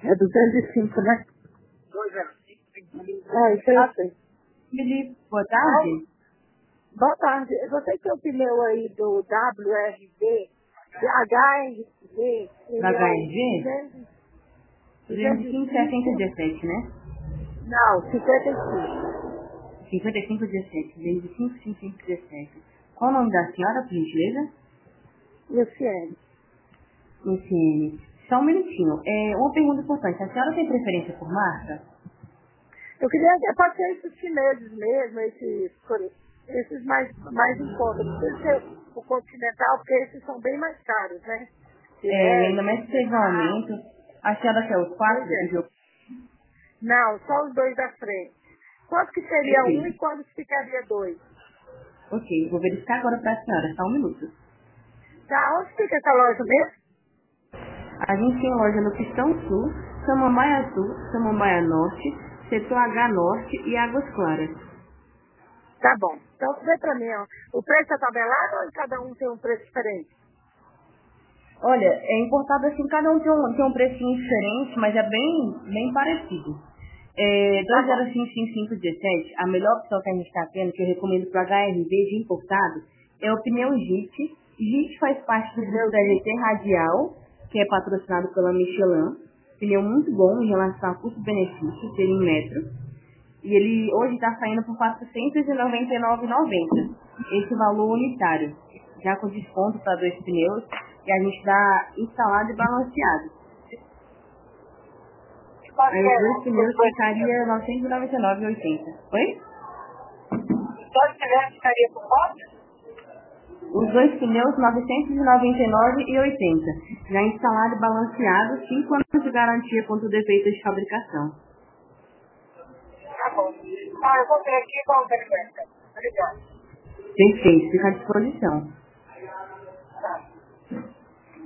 É 205, né? É, isso aí eu sei. Felipe, boa tarde. Boa tarde. Você tem o pneu aí do WRV, HRV, Da ele é o HRV? 205 7017, né? Não, 55. 5517. 205 5517. Qual o nome da senhora, por gentileza? Luciene. Luciene. Só um minutinho. Uma pergunta importante. A senhora tem preferência por marca? Eu queria pode ser esses chineses mesmo, esses mais em conta. Não precisa ser o Continental, porque esses são bem mais caros, né? Ainda mais que teve um aumento. A senhora quer os quatro? Não, só os dois da frente. Quanto que seria um e Perfeito. quanto que ficaria dois? Ok, vou verificar agora para a senhora. Só um minuto. Tá, onde fica essa loja mesmo? A gente tem loja no Pistão Sul, Samambaia Sul, Samambaia Norte, Setor H Norte e Águas Claras. Tá bom. Então vê pra mim, ó. O preço é tabelado ou cada um tem um preço diferente? Olha, é importado assim, cada um tem um precinho diferente, mas é bem parecido. Tá bom. 2055517, a melhor opção que a gente está tendo, que eu recomendo para o HRV de importado, é o pneu JIT. JIT faz parte do grupo da GT Radial, que é patrocinado pela Michelin. Pneu muito bom em relação a custo-benefício, seria em metro. E ele hoje está saindo por R$ 499,90. Esse valor unitário. Já com desconto para dois pneus. E a gente dá instalado e balanceado. Aí os dois pneus ficaria R$ 999,80. Oi? Só se tiver ficaria por quanto? Os dois pneus R$ 999,80. Já instalado e balanceado, 5 anos de garantia contra defeitos de fabricação. Tá bom. Ah, eu vou ver aqui qual é o preço. Obrigada. Perfeito, fica à disposição.